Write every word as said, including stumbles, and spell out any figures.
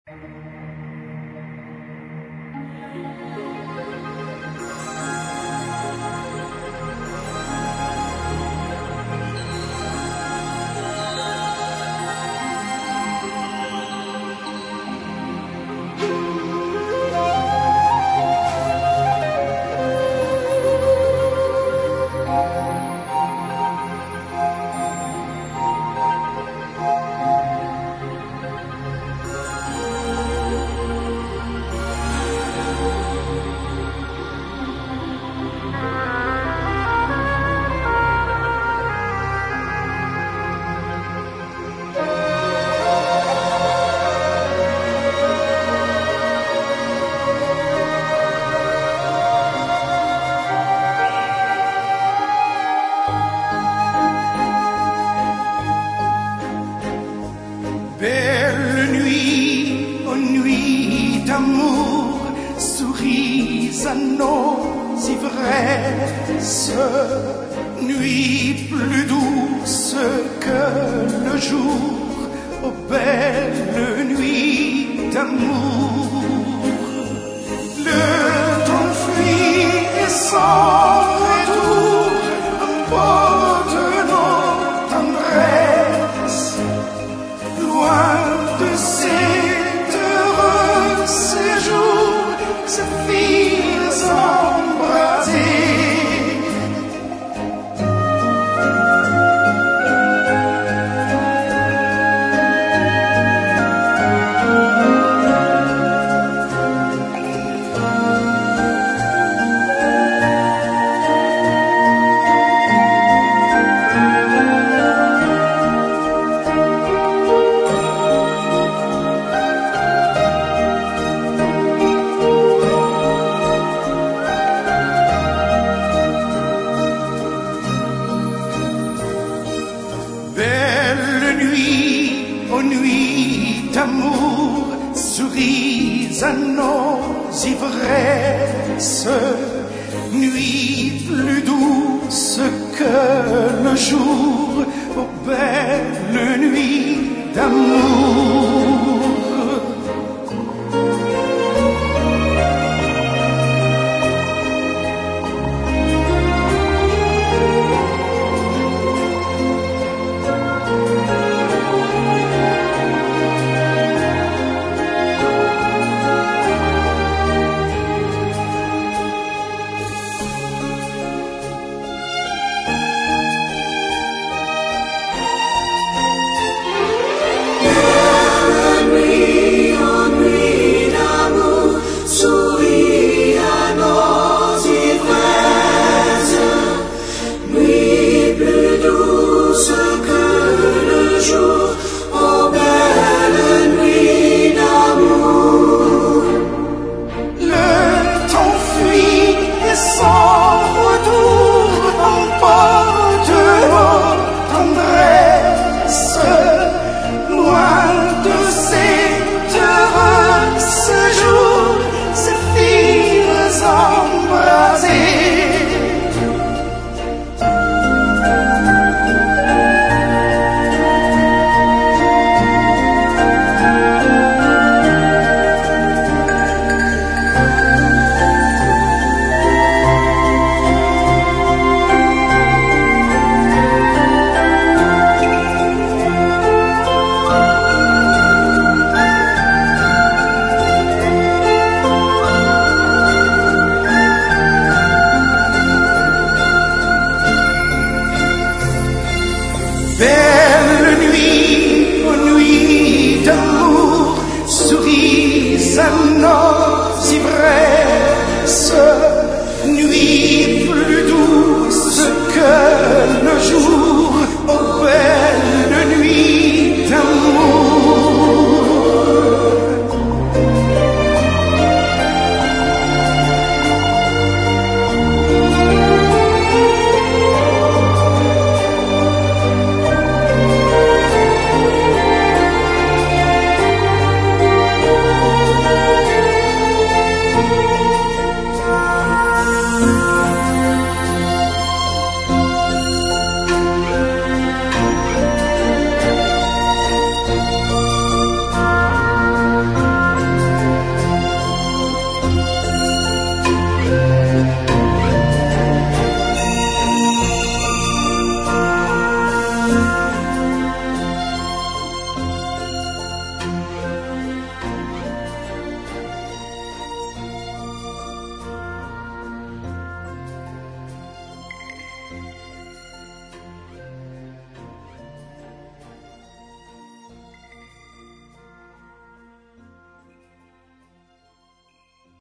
Belle nuit, ô nuit d'amour, souris à nos ivresses. Nuit plus douce que le jour, ô belle nuit d'amour. Le temps fuit et sans retour, emporte nos tendresses. Loin de cet heureux séjour, ces filles embrasées. Belle nuit, ô nuit d'amour, souris à nos ivresses. Nuit plus douce que le jour, ô belle nuit d'amour. Belle nuit, ô nuit d'amour, souris à nos ivresses. Nuit